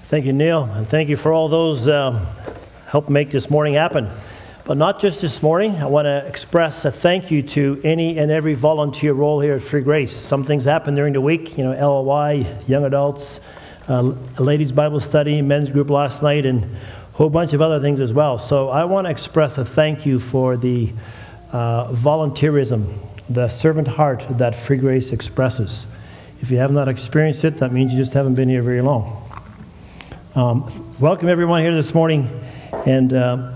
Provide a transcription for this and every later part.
Thank you, Neil, and thank you for all those help make this morning happen. But not just this morning. I want to express a thank you to any and every volunteer role here at Free Grace. Some things happen during the week, LOI, young adults, a ladies' Bible study, men's group last night, and a whole bunch of other things as well. So I want to express a thank you for the volunteerism, the servant heart that Free Grace expresses. If you have not experienced it, that means you just haven't been here very long. Welcome everyone here this morning, and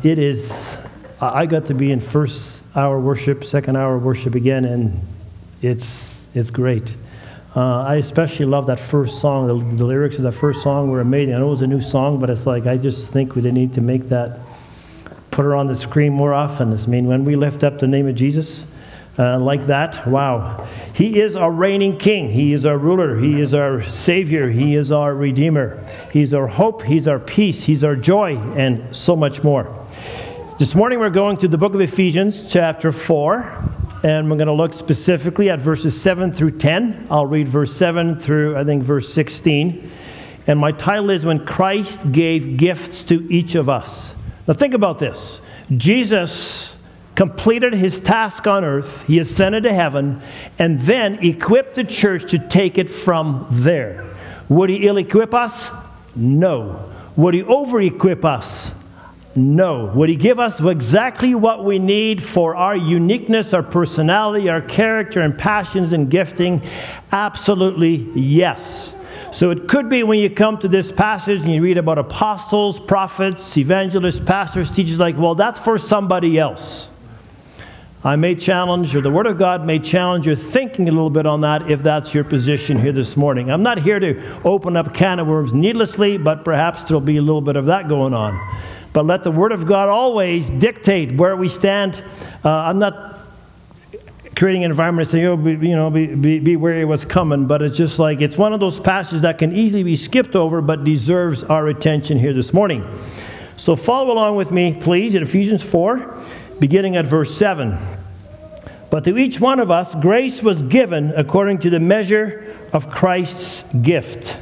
I got to be in first hour worship, second hour worship again, and it's great. I especially love that first song. The lyrics of that first song were amazing. I know it was a new song, but it's like I just think we need to make that, put her on the screen more often. I mean, when we lift up the name of Jesus like that, wow. He is our reigning King. He is our ruler. He is our Savior. He is our Redeemer. He's our hope. He's our peace. He's our joy, and so much more. This morning we're going to the book of Ephesians, chapter 4, and we're going to look specifically at verses 7 through 10. I'll read verse 7 through, I think, verse 16. And my title is When Christ Gave Gifts to Each of Us. Now think about this. Jesus completed his task on earth. He ascended to heaven and then equipped the church to take it from there. Would he ill-equip us? No. Would he over-equip us? No. Would he give us exactly what we need for our uniqueness, our personality, our character and passions and gifting? Absolutely yes. So it could be when you come to this passage and you read about apostles, prophets, evangelists, pastors, teachers, like, well, that's for somebody else. I may challenge, or the Word of God may challenge your thinking a little bit on that if that's your position here this morning. I'm not here to open up a can of worms needlessly, but perhaps there'll be a little bit of that going on. But let the Word of God always dictate where we stand. I'm not creating an environment saying, be wary of what's coming, but it's just like, it's one of those passages that can easily be skipped over, but deserves our attention here this morning. So follow along with me, please, in Ephesians 4. Beginning at verse 7. But to each one of us, grace was given according to the measure of Christ's gift.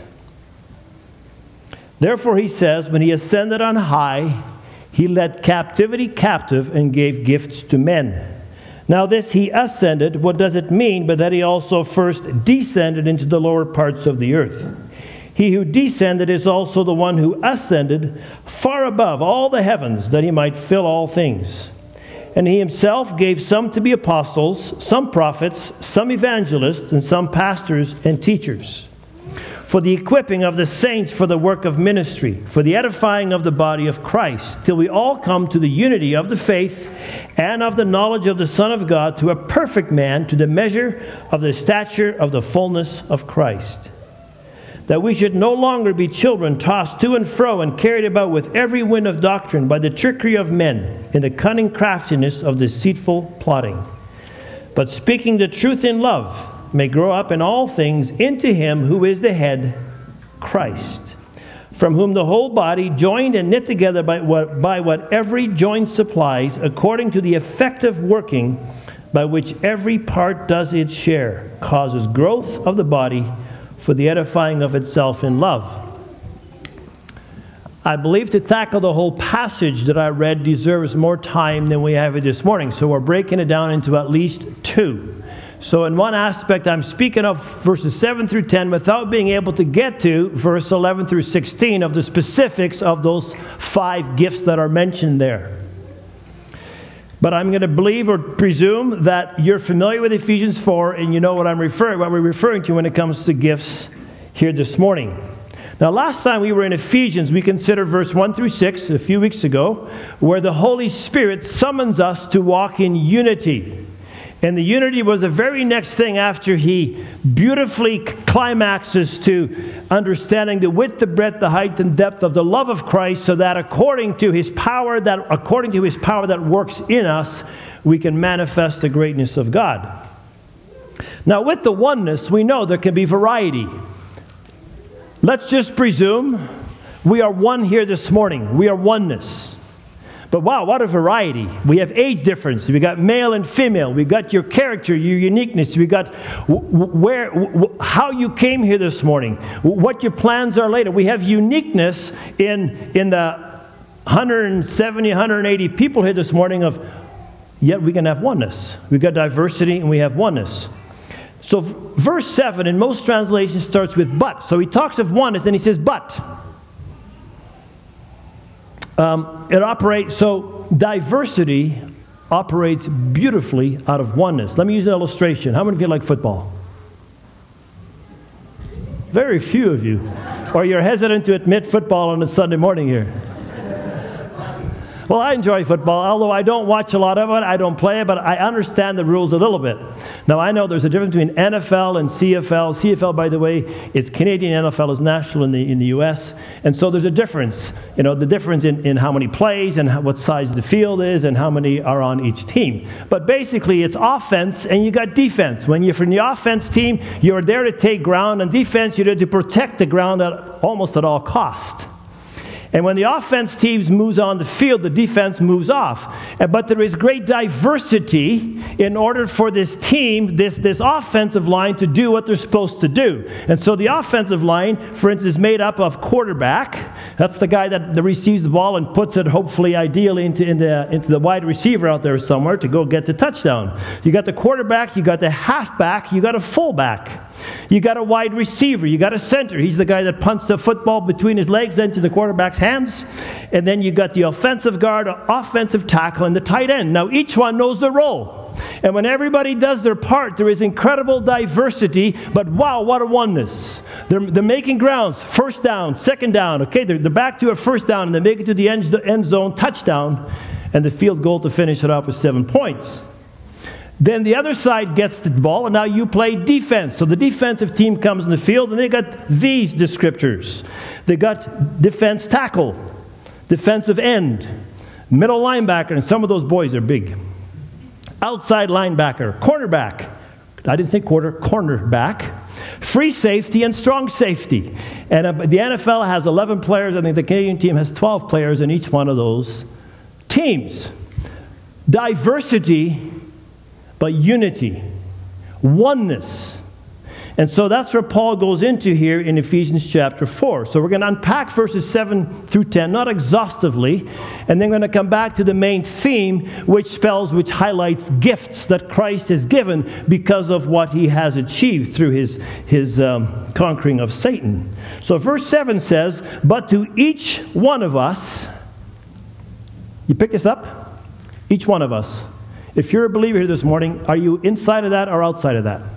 Therefore, he says, when he ascended on high, he led captivity captive and gave gifts to men. Now this he ascended, what does it mean but that he also first descended into the lower parts of the earth? He who descended is also the one who ascended far above all the heavens, that he might fill all things. And he himself gave some to be apostles, some prophets, some evangelists, and some pastors and teachers, for the equipping of the saints for the work of ministry, for the edifying of the body of Christ, till we all come to the unity of the faith and of the knowledge of the Son of God, to a perfect man, to the measure of the stature of the fullness of Christ. That we should no longer be children tossed to and fro and carried about with every wind of doctrine by the trickery of men in the cunning craftiness of deceitful plotting. But speaking the truth in love may grow up in all things into him who is the head, Christ, from whom the whole body, joined and knit together by what every joint supplies, according to the effective working by which every part does its share, causes growth of the body for the edifying of itself in love. I believe to tackle the whole passage that I read deserves more time than we have it this morning. So we're breaking it down into at least two. So in one aspect, I'm speaking of verses 7 through 10 without being able to get to verse 11 through 16 of the specifics of those 5 gifts that are mentioned there. But I'm going to believe or presume that you're familiar with Ephesians 4 and you know what we're referring to when it comes to gifts here this morning. Now, last time we were in Ephesians, we considered verse 1 through 6 a few weeks ago, where the Holy Spirit summons us to walk in unity. And the unity was the very next thing after he beautifully climaxes to understanding the width, the breadth, the height, and depth of the love of Christ, so that according to his power that works in us, we can manifest the greatness of God. Now, with the oneness, we know there can be variety. Let's just presume we are one here this morning. We are oneness. But wow, what a variety. We have age difference. We got male and female. We got your character, your uniqueness. We got how you came here this morning, what your plans are later. We have uniqueness in the 170, 180 people here this morning yet we can have oneness. We've got diversity and we have oneness. So verse 7 in most translations starts with but. So he talks of oneness and he says but. So diversity operates beautifully out of oneness. Let me use an illustration. How many of you like football? Very few of you. Or you're hesitant to admit football on a Sunday morning here. Well, I enjoy football, although I don't watch a lot of it, I don't play it, but I understand the rules a little bit. Now, I know there's a difference between NFL and CFL. CFL, by the way, is Canadian. NFL is national in the U.S. And so there's a difference. You know, the difference in how many plays and what size the field is and how many are on each team. But basically, it's offense and you got defense. When you're from the offense team, you're there to take ground, and defense, you're there to protect the ground almost at all cost. And when the offense team moves on the field, the defense moves off. But there is great diversity in order for this team, this offensive line, to do what they're supposed to do. And so the offensive line, for instance, is made up of quarterback. That's the guy that receives the ball and puts it, hopefully, ideally, into the wide receiver out there somewhere to go get the touchdown. You got the quarterback, you got the halfback, you got a fullback. You got a wide receiver, you got a center. He's the guy that punts the football between his legs into the quarterback's hands. And then you got the offensive guard, offensive tackle, and the tight end. Now each one knows their role. And when everybody does their part, there is incredible diversity, but wow, what a oneness. They're making grounds, first down, second down. Okay, they're back to a first down, and they make it to the end zone, touchdown, and the field goal to finish it off with 7 points. Then the other side gets the ball, and now you play defense. So the defensive team comes in the field, and they got these descriptors. They got defense tackle, defensive end, middle linebacker, and some of those boys are big. Outside linebacker, cornerback. I didn't say cornerback. Free safety and strong safety. And the NFL has 11 players. I think the Canadian team has 12 players in each one of those teams. Diversity, but unity, oneness. And so that's where Paul goes into here in Ephesians chapter 4. So we're going to unpack verses 7 through 10, not exhaustively, and then we're going to come back to the main theme, which highlights gifts that Christ has given because of what he has achieved through his conquering of Satan. So verse 7 says, but to each one of us, you pick this up? Each one of us. If you're a believer here this morning, are you inside of that or outside of that?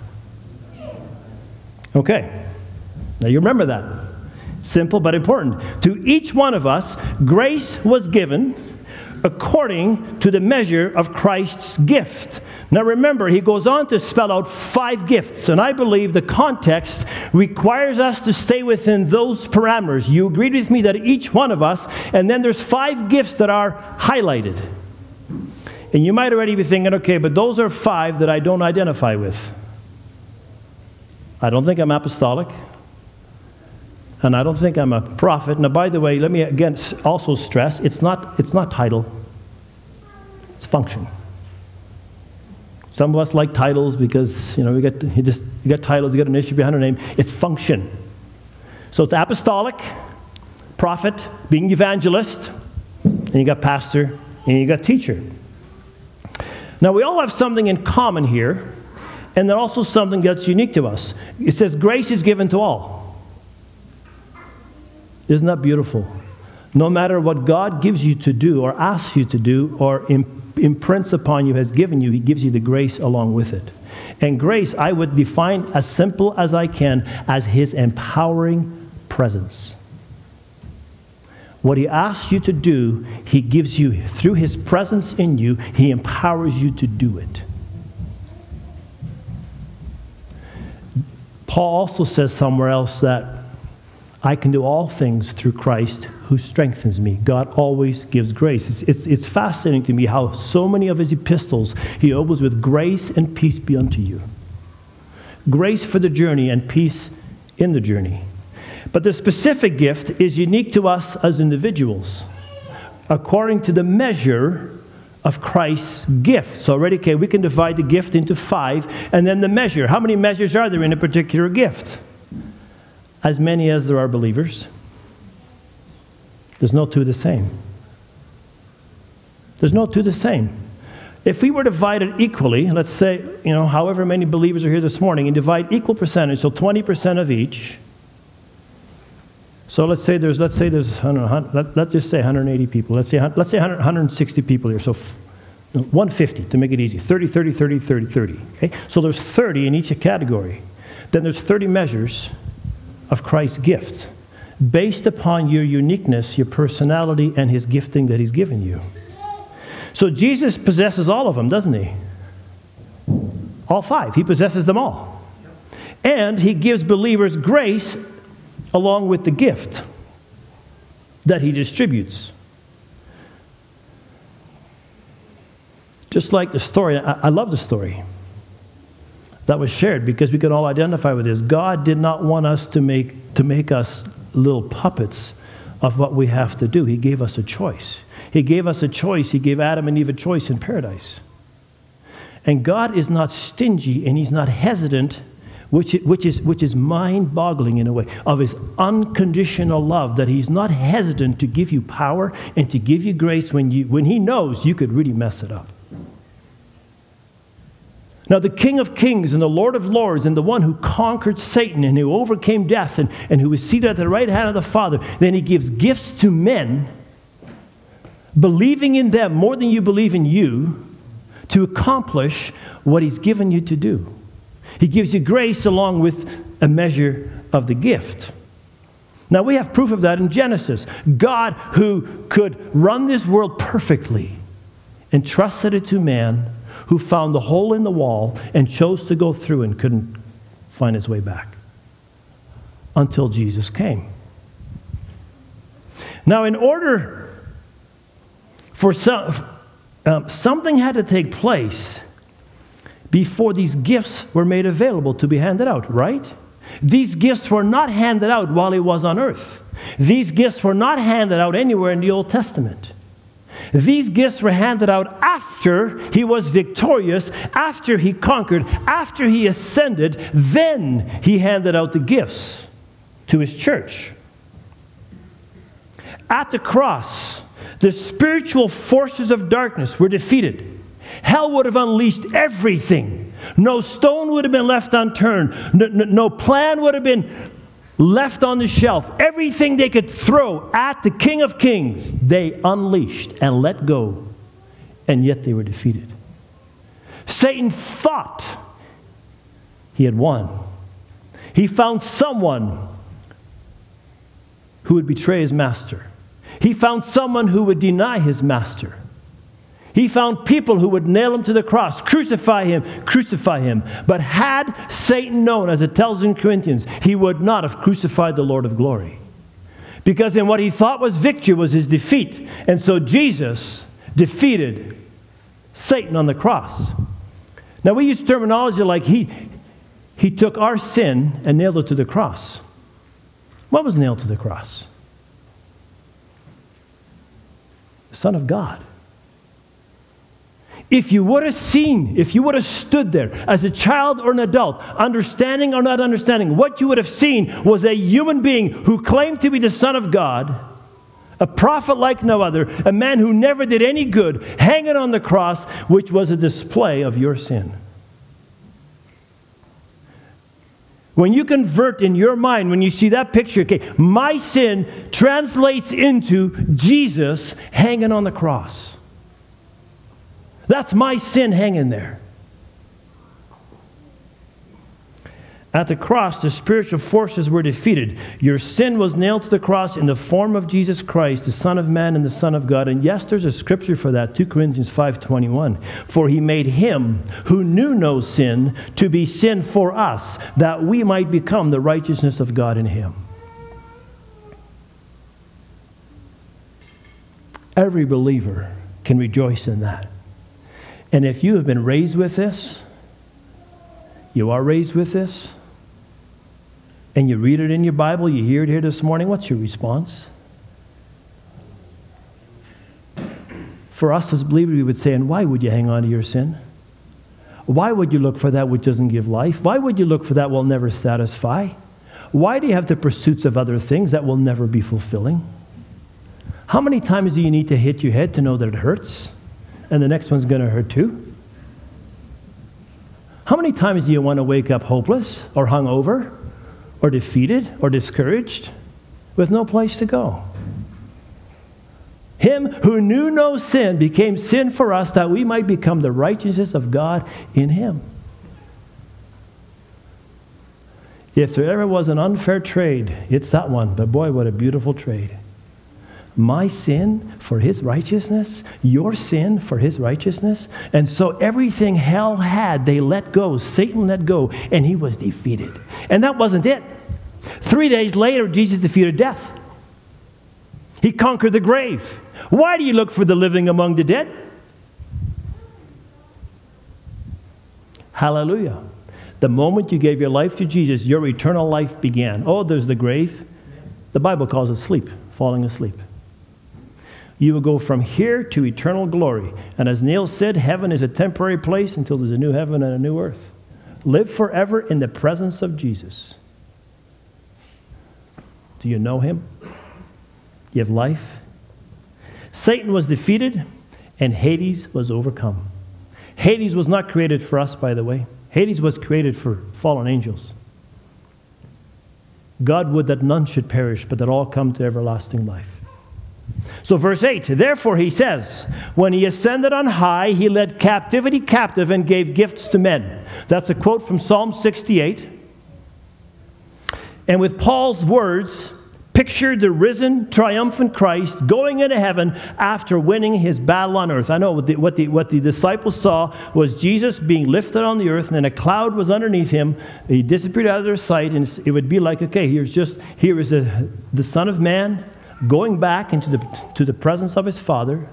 Okay. Now you remember that. Simple but important. To each one of us, grace was given according to the measure of Christ's gift. Now remember, he goes on to spell out 5 gifts, and I believe the context requires us to stay within those parameters. You agreed with me that each one of us, and then there's 5 gifts that are highlighted. And you might already be thinking, okay, but those are 5 that I don't identify with. I don't think I'm apostolic. And I don't think I'm a prophet. Now, by the way, let me again also stress, it's not title. It's function. Some of us like titles because, you got titles, you got an issue behind a name. It's function. So it's apostolic, prophet, being evangelist, and you got pastor, and you got teacher. Now, we all have something in common here, and then also something that's unique to us. It says grace is given to all. Isn't that beautiful? No matter what God gives you to do or asks you to do or imprints upon you, has given you, he gives you the grace along with it. And grace, I would define as simple as I can as his empowering presence. What he asks you to do, he gives you, through his presence in you, he empowers you to do it. Paul also says somewhere else that I can do all things through Christ who strengthens me. God always gives grace. It's fascinating to me how so many of his epistles, he opens with grace and peace be unto you. Grace for the journey and peace in the journey. But the specific gift is unique to us as individuals. according to the measure of Christ's gift. So already, okay, we can divide the gift into 5, and then the measure. How many measures are there in a particular gift? As many as there are believers. There's no two the same. There's no two the same. If we were divided equally, let's say, however many believers are here this morning, and divide equal percentage, so 20% of each. So let's say there's let's just say 180 people. Let's say 160 people here. So 150 to make it easy. 30, 30, 30, 30, 30. Okay? So there's 30 in each category. Then there's 30 measures of Christ's gift based upon your uniqueness, your personality, and his gifting that he's given you. So Jesus possesses all of them, doesn't he? All 5. He possesses them all. And he gives believers grace along with the gift that he distributes. Just like the story, I love the story that was shared because we can all identify with this. God did not want us to make us little puppets of what we have to do. He gave us a choice. He gave us a choice. He gave Adam and Eve a choice in paradise. And God is not stingy and he's not hesitant, which is mind-boggling in a way, of his unconditional love, that he's not hesitant to give you power and to give you grace when he knows you could really mess it up. Now, the King of Kings and the Lord of Lords and the one who conquered Satan and who overcame death and who is seated at the right hand of the Father, then he gives gifts to men, believing in them more than you believe in you, to accomplish what he's given you to do. He gives you grace along with a measure of the gift. Now, we have proof of that in Genesis. God, who could run this world perfectly, entrusted it to man, who found the hole in the wall and chose to go through and couldn't find his way back until Jesus came. Now, in order for something had to take place before these gifts were made available to be handed out, right? These gifts were not handed out while he was on earth. These gifts were not handed out anywhere in the Old Testament. These gifts were handed out after he was victorious, after he conquered, after he ascended. Then he handed out the gifts to his church. At the cross, the spiritual forces of darkness were defeated. Hell would have unleashed everything. No stone would have been left unturned. No plan would have been left on the shelf. Everything they could throw at the King of Kings, they unleashed and let go. And yet they were defeated. Satan thought he had won. He found someone who would betray his master. He found someone who would deny his master. He found people who would nail him to the cross, crucify him. But had Satan known, as it tells in Corinthians, he would not have crucified the Lord of glory. Because in what he thought was victory was his defeat. And so Jesus defeated Satan on the cross. Now we use terminology like he took our sin and nailed it to the cross. What was nailed to the cross? The Son of God. If you would have seen, if you would have stood there as a child or an adult, understanding or not understanding, what you would have seen was a human being who claimed to be the Son of God, a prophet like no other, a man who never did any good, hanging on the cross, which was a display of your sin. When you convert in your mind, when you see that picture, okay, my sin translates into Jesus hanging on the cross. That's my sin hanging there. At the cross, the spiritual forces were defeated. Your sin was nailed to the cross in the form of Jesus Christ, the Son of Man and the Son of God. And yes, there's a scripture for that, 2 Corinthians 5:21. For he made him who knew no sin to be sin for us, that we might become the righteousness of God in him. Every believer can rejoice in that. And if you have been raised with this, you are raised with this, and you read it in your Bible, you hear it here this morning, what's your response? For us as believers, we would say, and why would you hang on to your sin? Why would you look for that which doesn't give life? Why would you look for that will never satisfy? Why do you have the pursuits of other things that will never be fulfilling? How many times do you need to hit your head to know that it hurts? And the next one's going to hurt too? How many times do you want to wake up hopeless or hungover or defeated or discouraged with no place to go? Him who knew no sin became sin for us that we might become the righteousness of God in him. If there ever was an unfair trade, it's that one. But boy, what a beautiful trade. My sin for his righteousness, your sin for his righteousness. And so everything hell had, they let go. Satan let go, and he was defeated. And that wasn't it. 3 days later, Jesus defeated death. He conquered the grave. Why do you look for the living among the dead? Hallelujah. The moment you gave your life to Jesus, your eternal life began. Oh, there's the grave. The Bible calls it sleep, falling asleep. You will go from here to eternal glory. And as Neil said, heaven is a temporary place until there's a new heaven and a new earth. Live forever in the presence of Jesus. Do you know him? You have life. Satan was defeated and Hades was overcome. Hades was not created for us, by the way. Hades was created for fallen angels. God would that none should perish, but that all come to everlasting life. So verse 8, therefore he says, when he ascended on high, he led captivity captive and gave gifts to men. That's a quote from Psalm 68. And with Paul's words, pictured the risen, triumphant Christ going into heaven after winning his battle on earth. I know what the disciples saw was Jesus being lifted on the earth, and then a cloud was underneath him. He disappeared out of their sight, and it would be like, okay, here is the Son of Man going back into the presence of his Father.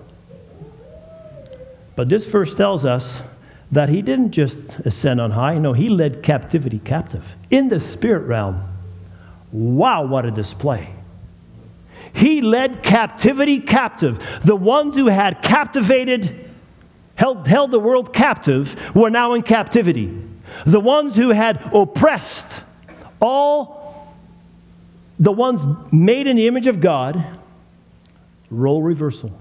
But this verse tells us that he didn't just ascend on high. No, he led captivity captive in the spirit realm. Wow, what a display. He led captivity captive. The ones who had captivated, held the world captive, were now in captivity. The ones who had oppressed all the ones made in the image of God, role reversal.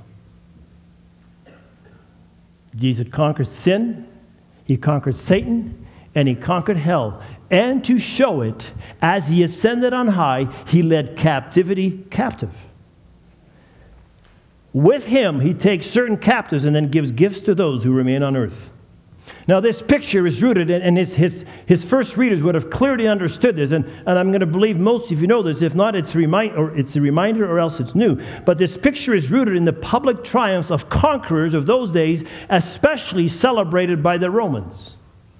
Jesus conquered sin, he conquered Satan, and he conquered hell. And to show it, as he ascended on high, he led captivity captive. With him, he takes certain captives and then gives gifts to those who remain on earth. Now, this picture is rooted, and his first readers would have clearly understood this, and I'm going to believe most of you know this. If not, it's a reminder or else it's new. But this picture is rooted in the public triumphs of conquerors of those days, especially celebrated by the Romans.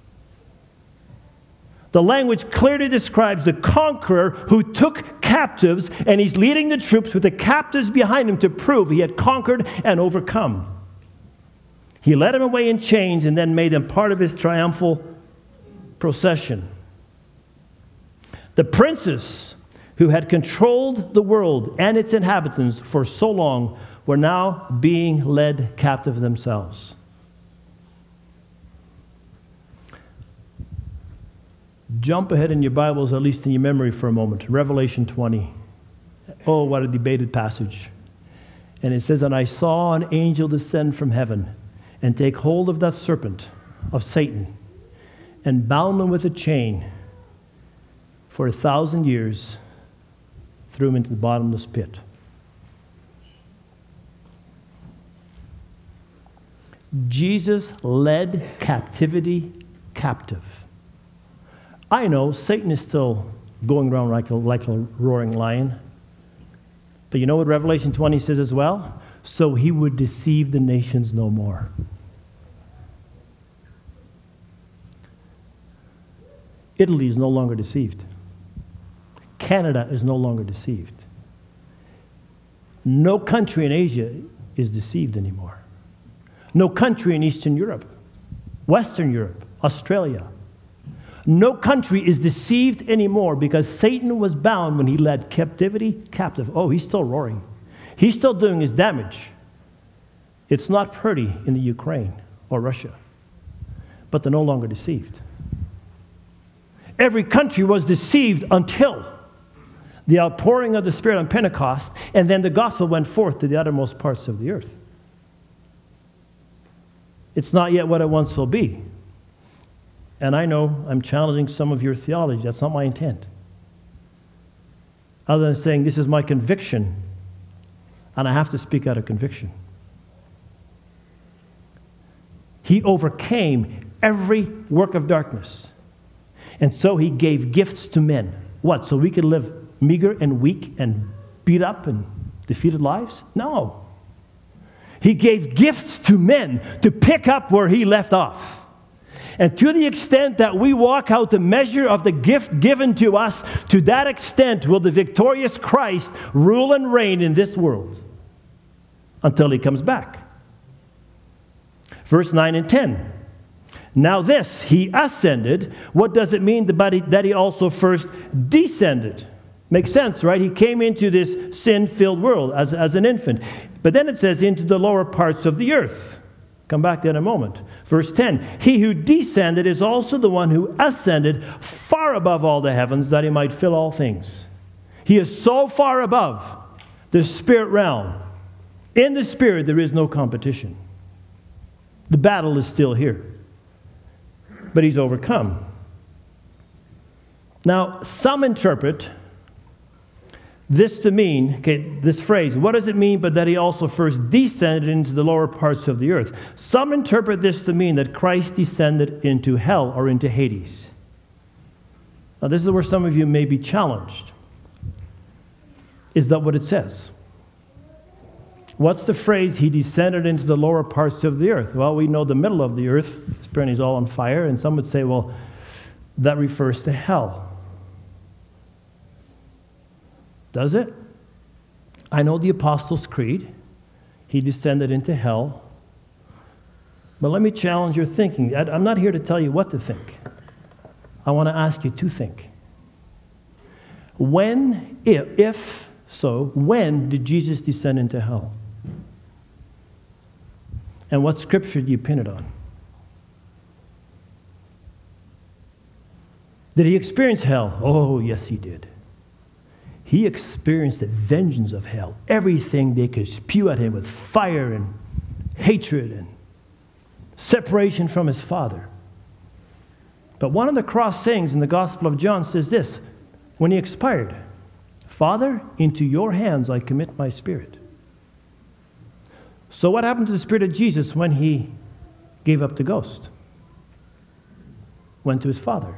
The language clearly describes the conqueror who took captives, and he's leading the troops with the captives behind him to prove he had conquered and overcome. He led them away in chains and then made them part of his triumphal procession. The princes who had controlled the world and its inhabitants for so long were now being led captive themselves. Jump ahead in your Bibles, at least in your memory for a moment. Revelation 20. Oh, what a debated passage. And it says, and I saw an angel descend from heaven and take hold of that serpent of Satan and bound him with a chain for 1,000 years, threw him into the bottomless pit. Jesus led captivity captive. I know Satan is still going around like a roaring lion. But you know what Revelation 20 says as well? So he would deceive the nations no more. Italy is no longer deceived. Canada is no longer deceived. No country in Asia is deceived anymore. No country in Eastern Europe, Western Europe, Australia. No country is deceived anymore because Satan was bound when he led captivity captive. Oh, he's still roaring. He's still doing his damage. It's not pretty in the Ukraine or Russia, but they're no longer deceived. Every country was deceived until the outpouring of the Spirit on Pentecost, and then the gospel went forth to the uttermost parts of the earth. It's not yet what it once will be. And I know I'm challenging some of your theology. That's not my intent. Other than saying, this is my conviction, and I have to speak out of conviction. He overcame every work of darkness. And so he gave gifts to men. What? So we could live meager and weak and beat up and defeated lives? No. He gave gifts to men to pick up where he left off. And to the extent that we walk out the measure of the gift given to us, to that extent will the victorious Christ rule and reign in this world until he comes back. Verse 9 and 10. Now this, he ascended. What does it mean that he also first descended? Makes sense, right? He came into this sin-filled world as an infant. But then it says, into the lower parts of the earth. Come back to that in a moment. Verse 10, he who descended is also the one who ascended far above all the heavens, that he might fill all things. He is so far above the spirit realm. In the spirit, there is no competition. The battle is still here. But he's overcome. Now, some interpret this to mean, this phrase, what does it mean but that he also first descended into the lower parts of the earth? Some interpret this to mean that Christ descended into hell or into Hades. Now, this is where some of you may be challenged. Is that what it says? What's the phrase, he descended into the lower parts of the earth? Well, we know the middle of the earth, apparently is all on fire, and some would say, well, that refers to hell. Does it? I know the Apostles' Creed. He descended into hell. But let me challenge your thinking. I'm not here to tell you what to think. I want to ask you to think. When, if so, when did Jesus descend into hell? And what scripture do you pin it on? Did he experience hell? Oh, yes, he did. He experienced the vengeance of hell. Everything they could spew at him with fire and hatred and separation from his Father. But one of the cross sayings in the Gospel of John says this, when he expired, Father, into your hands I commit my spirit. So what happened to the Spirit of Jesus when he gave up the ghost? Went to his Father.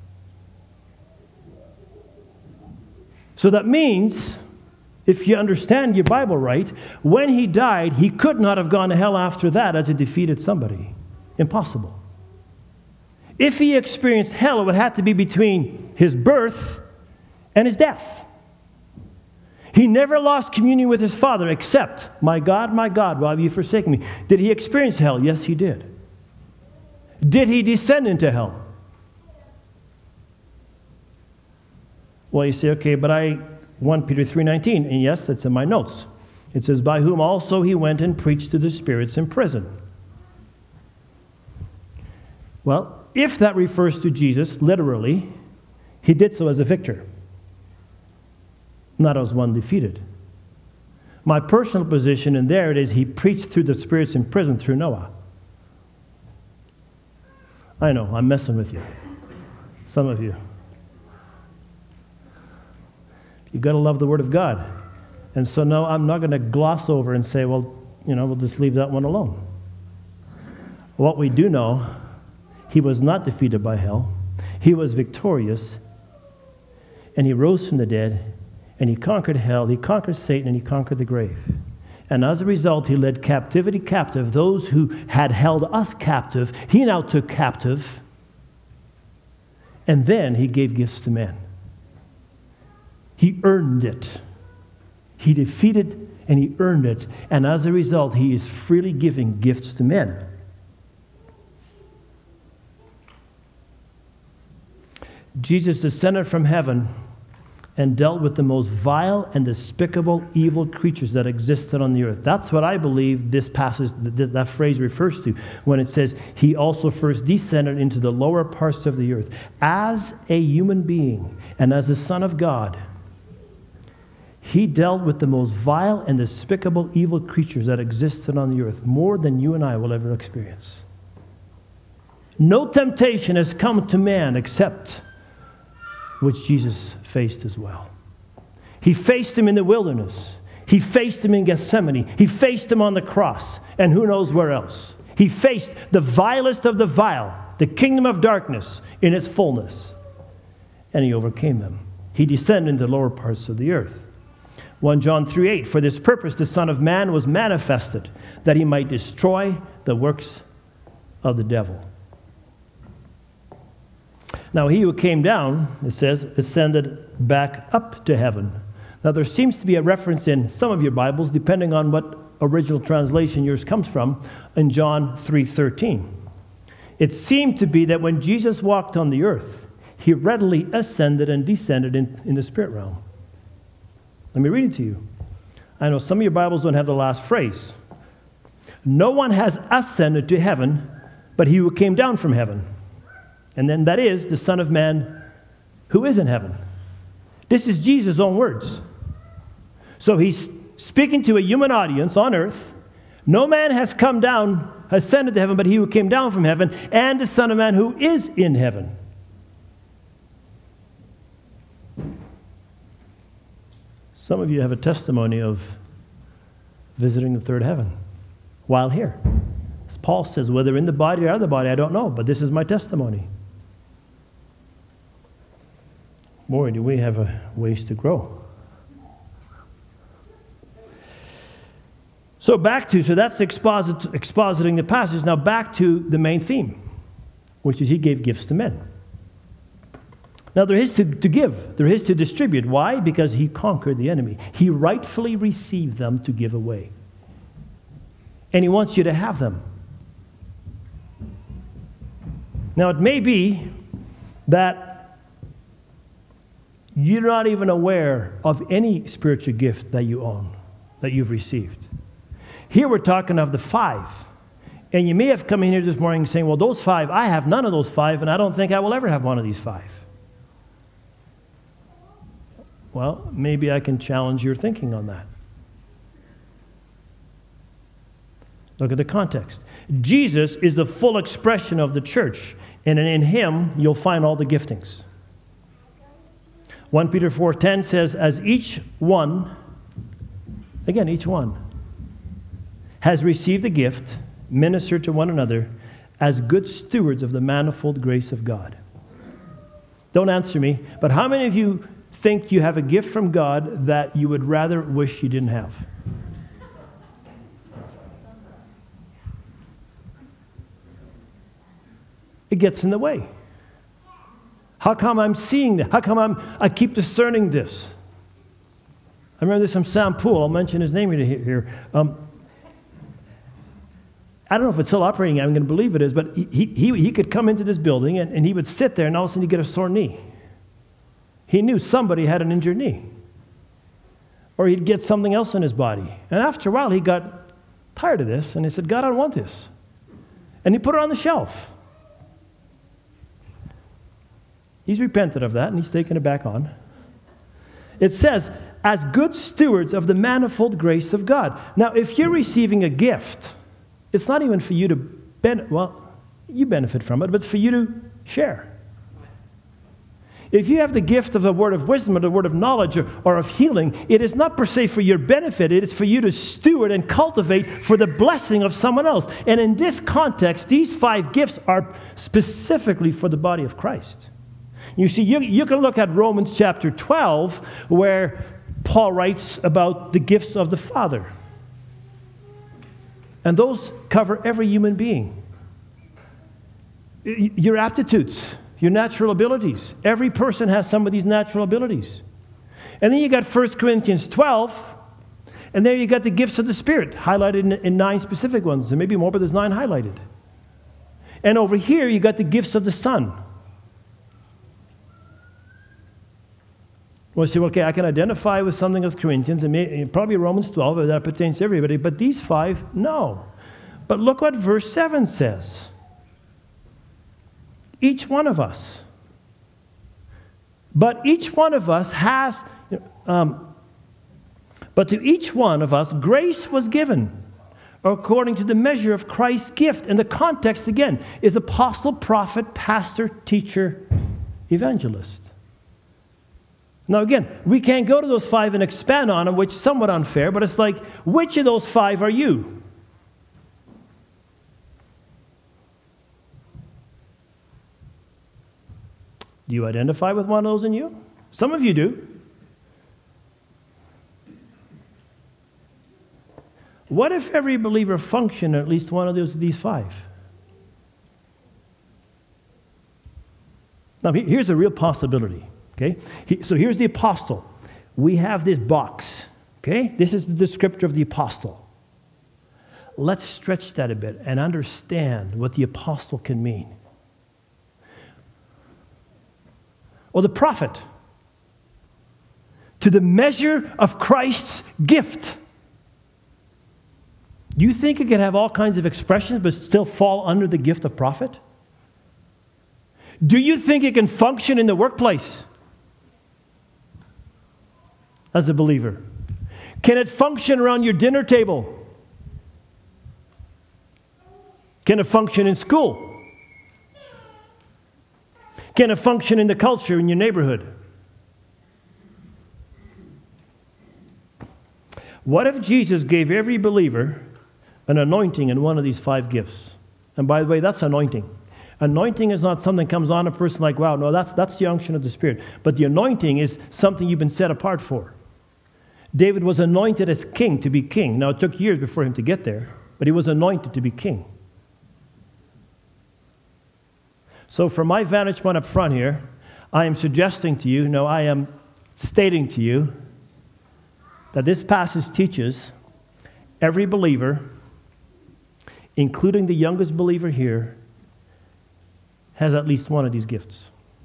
So that means, if you understand your Bible right, when he died, he could not have gone to hell after that as he defeated somebody. Impossible. If he experienced hell, it would have to be between his birth and his death. He never lost communion with his Father except, my God, why have you forsaken me? Did he experience hell? Yes, he did. Did he descend into hell? Well, you say, okay, but 1 Peter 3:19, and yes, that's in my notes. It says, by whom also he went and preached to the spirits in prison. Well, if that refers to Jesus, literally, he did so as a victor, not as one defeated. My personal position in there it is he preached through the spirits in prison through Noah. I know, I'm messing with you. Some of you. You've got to love the Word of God. And so, no, I'm not going to gloss over and say, well, we'll just leave that one alone. What we do know, he was not defeated by hell. He was victorious. And he rose from the dead. And he conquered hell. He conquered Satan. And he conquered the grave. And as a result, he led captivity captive. Those who had held us captive, he now took captive. And then he gave gifts to men. He earned it. He defeated and he earned it. And as a result, he is freely giving gifts to men. Jesus descended from heaven and dealt with the most vile and despicable evil creatures that existed on the earth. That's what I believe this passage, that phrase refers to when it says, he also first descended into the lower parts of the earth. As a human being and as the Son of God, he dealt with the most vile and despicable evil creatures that existed on the earth, more than you and I will ever experience. No temptation has come to man except which Jesus faced as well. He faced him in the wilderness. He faced him in Gethsemane. He faced him on the cross, and who knows where else. He faced the vilest of the vile, the kingdom of darkness in its fullness, and he overcame them. He descended into the lower parts of the earth. 1 John 3:8, for this purpose the Son of Man was manifested, that he might destroy the works of the devil. Now he who came down, it says, ascended back up to heaven. Now there seems to be a reference in some of your Bibles, depending on what original translation yours comes from, in John 3:13. It seemed to be that when Jesus walked on the earth, he readily ascended and descended in the spirit realm. Let me read it to you. I know some of your Bibles don't have the last phrase. No one has ascended to heaven but he who came down from heaven. And then that is the Son of Man who is in heaven. This is Jesus' own words. So he's speaking to a human audience on earth. No man has come down, ascended to heaven, but he who came down from heaven, and the Son of Man who is in heaven. Some of you have a testimony of visiting the third heaven while here. As Paul says, whether in the body or out of the body, I don't know, but this is my testimony. Boy, do we have a ways to grow. So that's expositing the passage. Now back to the main theme, which is he gave gifts to men. Now there is to give, there is to distribute. Why? Because he conquered the enemy. He rightfully received them to give away. And he wants you to have them. Now it may be that you're not even aware of any spiritual gift that you own, that you've received. Here we're talking of the 5. And you may have come in here this morning saying, well, those 5, I have none of those 5, and I don't think I will ever have one of these 5. Well, maybe I can challenge your thinking on that. Look at the context. Jesus is the full expression of the church, and in him you'll find all the giftings. 1 Peter 4:10 says, as each one has received a gift, minister to one another as good stewards of the manifold grace of God. Don't answer me, but how many of you think you have a gift from God that you would rather wish you didn't have? It gets in the way. How come I'm seeing that? How come I keep discerning this? I remember this from Sam Poole. I'll mention his name here. I don't know if it's still operating. I'm going to believe it is, but he could come into this building and he would sit there and all of a sudden he'd get a sore knee. He knew somebody had an injured knee. Or he'd get something else in his body. And after a while, he got tired of this, and he said, God, I don't want this. And he put it on the shelf. He's repented of that, and he's taken it back on. It says, as good stewards of the manifold grace of God. Now, if you're receiving a gift, it's not even for you to you benefit from it, but it's for you to share. If you have the gift of a word of wisdom or the word of knowledge or of healing, it is not per se for your benefit. It is for you to steward and cultivate for the blessing of someone else. And in this context, these 5 gifts are specifically for the body of Christ. You see, you can look at Romans chapter 12, where Paul writes about the gifts of the Father. And those cover every human being. Your aptitudes, your natural abilities. Every person has some of these natural abilities. And then you got 1 Corinthians 12, and there you got the gifts of the Spirit, highlighted in 9 specific ones. There may be more, but there's 9 highlighted. And over here you got the gifts of the Son. Well, you say, okay, I can identify with something of Corinthians, and probably Romans 12, but that pertains to everybody, but these 5, no. But look what verse 7 says. Each one of us. But each one of us has, but to each one of us grace was given according to the measure of Christ's gift. And the context, again, is apostle, prophet, pastor, teacher, evangelist. Now, again, we can't go to those 5 and expand on them, which is somewhat unfair, but it's like, which of those 5 are you? Do you identify with one of those in you? Some of you do. What if every believer functioned at least one of these 5? Now, here's a real possibility. Okay? So here's the apostle. We have this box. Okay? This is the descriptor of the apostle. Let's stretch that a bit and understand what the apostle can mean. Or the prophet. To the measure of Christ's gift. Do you think it could have all kinds of expressions but still fall under the gift of prophet? Do you think it can function in the workplace as a believer? Can it function around your dinner table? Can it function in school? Can it function in the culture in your neighborhood? What if Jesus gave every believer an anointing in one of these 5 gifts? And by the way, that's anointing. Anointing is not something that comes on a person like, wow, no, that's the unction of the Spirit. But the anointing is something you've been set apart for. David was anointed as king to be king. Now, it took years before him to get there, but he was anointed to be king. So from my vantage point up front here, I am suggesting to you, no, I am stating to you that this passage teaches every believer, including the youngest believer here, has at least one of these gifts.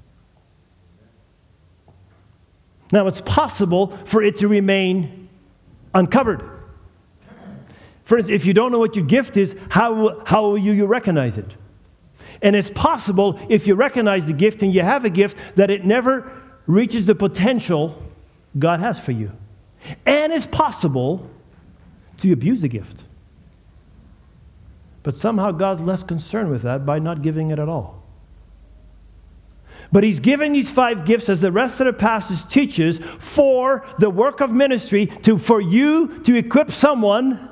Now, it's possible for it to remain uncovered. For instance, if you don't know what your gift is, how will you recognize it? And it's possible, if you recognize the gift and you have a gift, that it never reaches the potential God has for you. And it's possible to abuse the gift. But somehow God's less concerned with that by not giving it at all. But He's giving these 5 gifts, as the rest of the passage teaches, for the work of ministry, for you to equip someone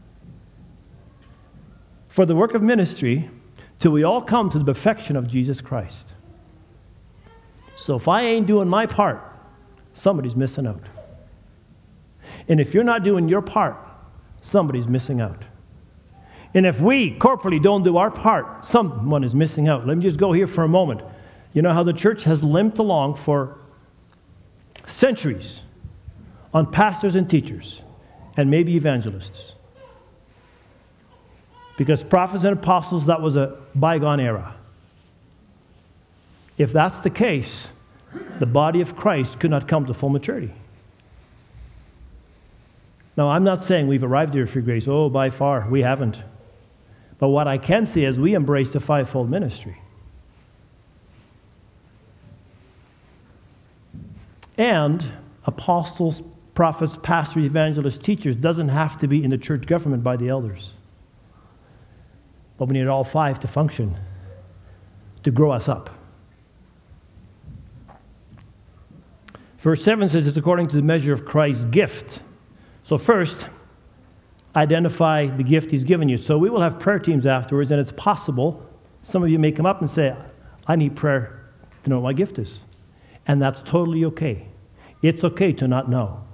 for the work of ministry till we all come to the perfection of Jesus Christ. So if I ain't doing my part, somebody's missing out. And if you're not doing your part, somebody's missing out. And if we corporately don't do our part, someone is missing out. Let me just go here for a moment. You know how the church has limped along for centuries on pastors and teachers and maybe evangelists. Because prophets and apostles, that was a bygone era. If that's the case, the body of Christ could not come to full maturity. Now, I'm not saying we've arrived here through grace. Oh, by far, we haven't. But what I can say is we embrace the 5-fold ministry. And apostles, prophets, pastors, evangelists, teachers doesn't have to be in the church government by the elders. But we need all 5 to function, to grow us up. Verse 7 says it's according to the measure of Christ's gift. So first, identify the gift He's given you. So we will have prayer teams afterwards, and it's possible some of you may come up and say, I need prayer to know what my gift is. And that's totally okay. It's okay to not know.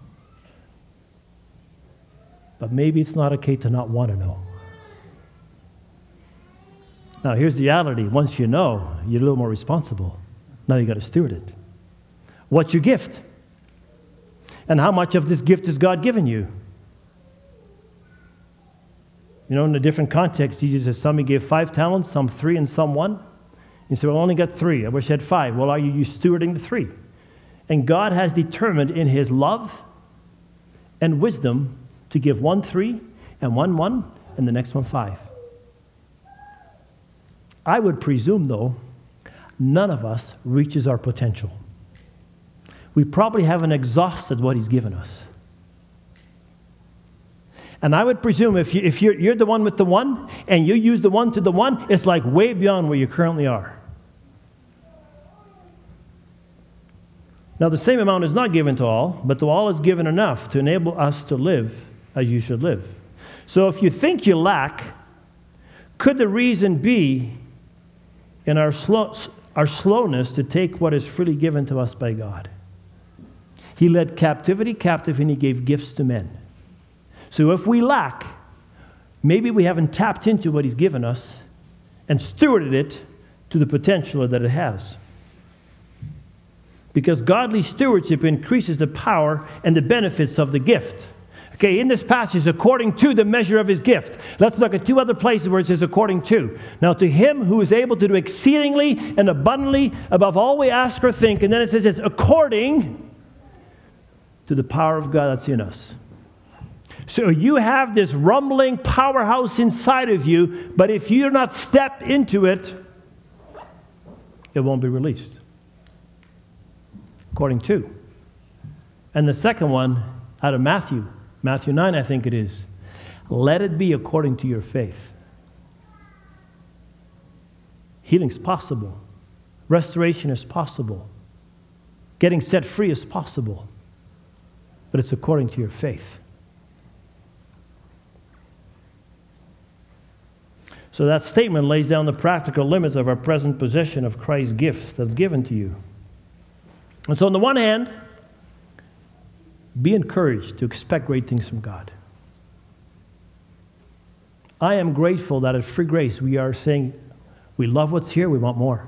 But maybe it's not okay to not want to know. Now, here's the reality. Once you know, you're a little more responsible. Now you got to steward it. What's your gift? And how much of this gift has God given you? You know, in a different context, Jesus says some He gave 5 talents, some 3, and some 1. You say, well, I only got 3. I wish I had 5. Well, are you stewarding the 3? And God has determined in his love and wisdom to give one 3 and one 1 and the next one 5. I would presume, though, none of us reaches our potential. We probably haven't exhausted what he's given us. And I would presume if you're the one with the 1 and you use the 1 to the 1, it's like way beyond where you currently are. Now, the same amount is not given to all, but to all is given enough to enable us to live as you should live. So if you think you lack, could the reason be in our slowness to take what is freely given to us by God? He led captivity captive and he gave gifts to men. So if we lack, maybe we haven't tapped into what he's given us and stewarded it to the potential that it has. Because godly stewardship increases the power and the benefits of the gift. Okay, in this passage, according to the measure of his gift. Let's look at 2 other places where it says according to. Now, to him who is able to do exceedingly and abundantly above all we ask or think. And then it says it's according to the power of God that's in us. So you have this rumbling powerhouse inside of you, but if you do not step into it, it won't be released. According to. And the second one, out of Matthew 9, I think it is. Let it be according to your faith. Healing's possible. Restoration is possible. Getting set free is possible. But it's according to your faith. So that statement lays down the practical limits of our present possession of Christ's gift that's given to you. And so on the one hand, be encouraged to expect great things from God. I am grateful that at Free Grace we are saying we love what's here, we want more.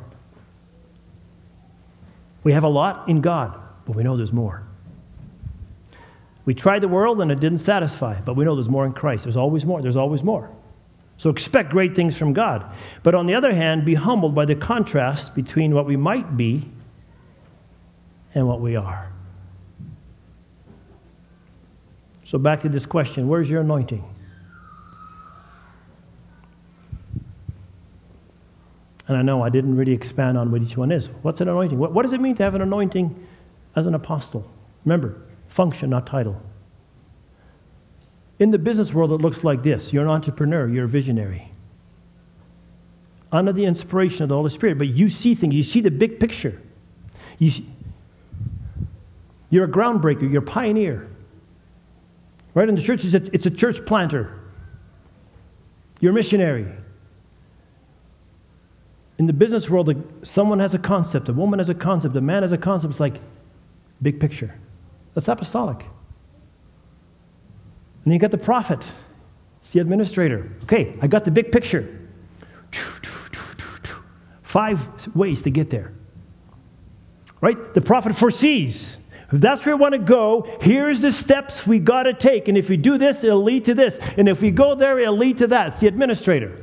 We have a lot in God, but we know there's more. We tried the world and it didn't satisfy, but we know there's more in Christ. There's always more. There's always more. So expect great things from God. But on the other hand, be humbled by the contrast between what we might be and what we are. So back to this question, where's your anointing? And I know I didn't really expand on what each one is. What's an anointing? What does it mean to have an anointing as an apostle? Remember, function, not title. In the business world, it looks like this. You're an entrepreneur. You're a visionary. Under the inspiration of the Holy Spirit. But you see things. You see the big picture. You're a groundbreaker. You're a pioneer. Right? In the church, it's a church planter. You're a missionary. In the business world, someone has a concept. A woman has a concept. A man has a concept. It's like big picture. That's apostolic. And then you got the prophet. It's the administrator. Okay, I got the big picture. 5 ways to get there. Right? The prophet foresees. If that's where we want to go, here's the steps we got to take. And if we do this, it'll lead to this. And if we go there, it'll lead to that. It's the administrator.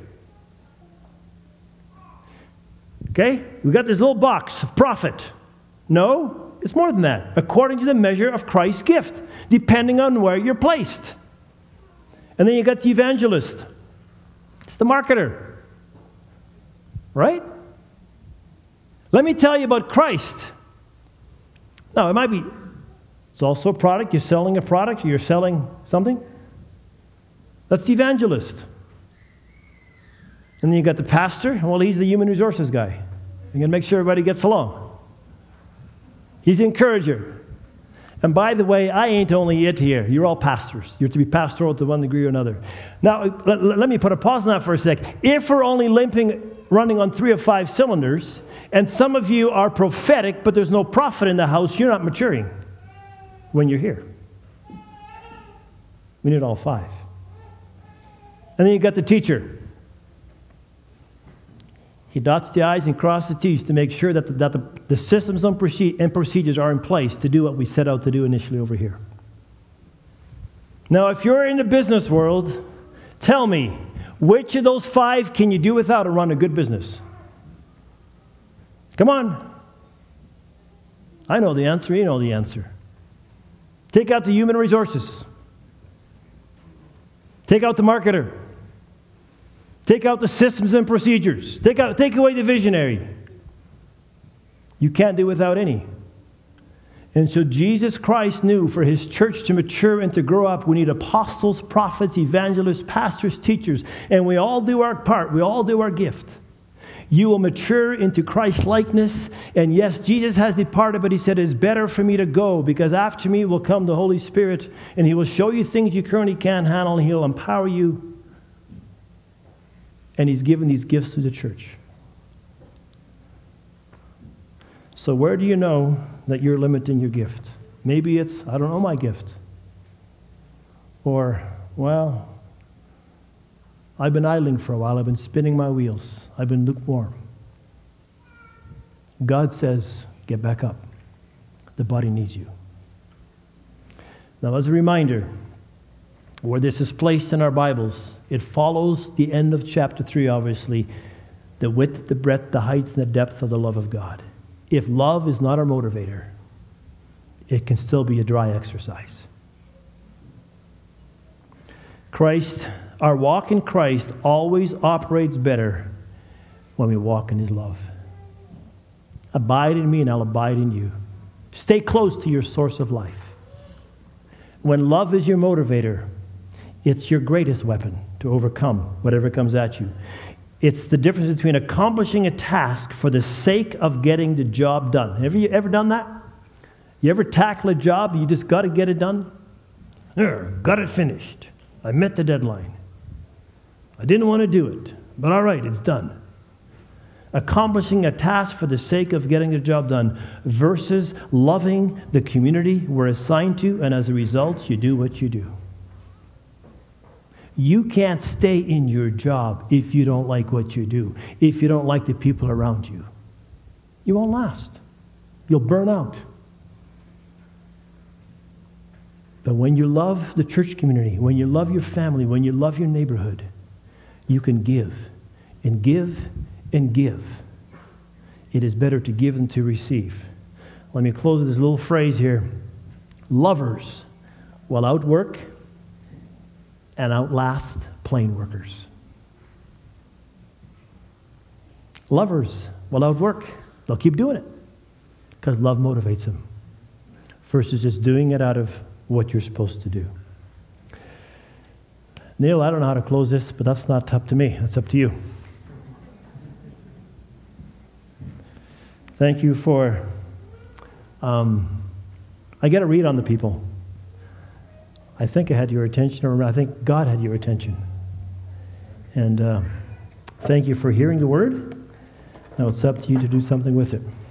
Okay? We got this little box of prophet. No, it's more than that. According to the measure of Christ's gift, depending on where you're placed. And then you got the evangelist. It's the marketer. Right? Let me tell you about Christ. Now, it's also a product. You're selling a product. You're selling something. That's the evangelist. And then you got the pastor. Well, he's the human resources guy. You're going to make sure everybody gets along. He's the encourager. And by the way, I ain't only it here. You're all pastors. You're to be pastoral to one degree or another. Now, let me put a pause on that for a sec. If we're only running on 3 of 5 cylinders, and some of you are prophetic, but there's no prophet in the house, you're not maturing when you're here. We need all 5. And then you got the teacher. He dots the I's and crosses the T's to make sure that the systems and procedures are in place to do what we set out to do initially over here. Now, if you're in the business world, tell me, which of those 5 can you do without to run a good business? Come on. I know the answer, you know the answer. Take out the human resources. Take out the marketer. Take out the systems and procedures. Take away the visionary. You can't do without any. And so Jesus Christ knew for his church to mature and to grow up, we need apostles, prophets, evangelists, pastors, teachers. And we all do our part. We all do our gift. You will mature into Christ's likeness. And yes, Jesus has departed, but he said, it's better for me to go, because after me will come the Holy Spirit, and he will show you things you currently can't handle, and he'll empower you. And he's given these gifts to the church. So where do you know that you're limiting your gift? Maybe it's, I don't know my gift. Or, well, I've been idling for a while. I've been spinning my wheels. I've been lukewarm. God says, get back up. The body needs you. Now, as a reminder, where this is placed in our Bibles, it follows the end of chapter 3, obviously, the width, the breadth, the height, and the depth of the love of God. If love is not our motivator, it can still be a dry exercise. Christ, our walk in Christ always operates better when we walk in his love. Abide in me and I'll abide in you. Stay close to your source of life. When love is your motivator, it's your greatest weapon to overcome whatever comes at you. It's the difference between accomplishing a task for the sake of getting the job done. Have you ever done that? You ever tackle a job, you just got to get it done? Got it finished. I met the deadline. I didn't want to do it, but all right, it's done. Accomplishing a task for the sake of getting the job done versus loving the community we're assigned to, and as a result, you do what you do. You can't stay in your job if you don't like what you do, if you don't like the people around you. You won't last. You'll burn out. But when you love the church community, when you love your family, when you love your neighborhood, you can give and give and give. It is better to give than to receive. Let me close with this little phrase here. Lovers will outwork and outlast plain workers. Lovers will outwork. They'll keep doing it because love motivates them versus just doing it out of what you're supposed to do. Neil, I don't know how to close this, but that's not up to me. That's up to you. Thank you for... I get a read on the people. I think I had your attention, or I think God had your attention. And thank you for hearing the word. Now it's up to you to do something with it.